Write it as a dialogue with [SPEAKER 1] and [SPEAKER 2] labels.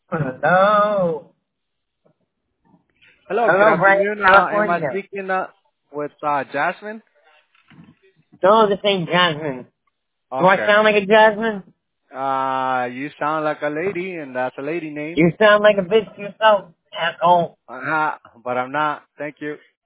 [SPEAKER 1] Hello.
[SPEAKER 2] Hello, good
[SPEAKER 1] Hello, Brian,
[SPEAKER 2] afternoon. Am I
[SPEAKER 1] California.
[SPEAKER 2] speaking with Jasmine?
[SPEAKER 1] No, this ain't Jasmine. Do I
[SPEAKER 2] Okay.
[SPEAKER 1] sound like a Jasmine?
[SPEAKER 2] You sound like a lady, and that's a lady name.
[SPEAKER 1] You sound like a bitch yourself, asshole.
[SPEAKER 2] But I'm not. Thank you.